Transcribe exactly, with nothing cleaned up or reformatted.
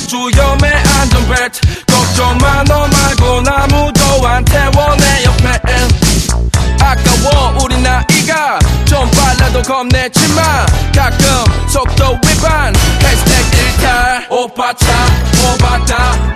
주염의 안전벨트 걱정마 너 말고 아무도 안 태워 내 옆에 아까워 우리 나이가 좀 빨라도 겁내지마 가끔 속도 위반 해시태그 일탈 오빠 차 오바다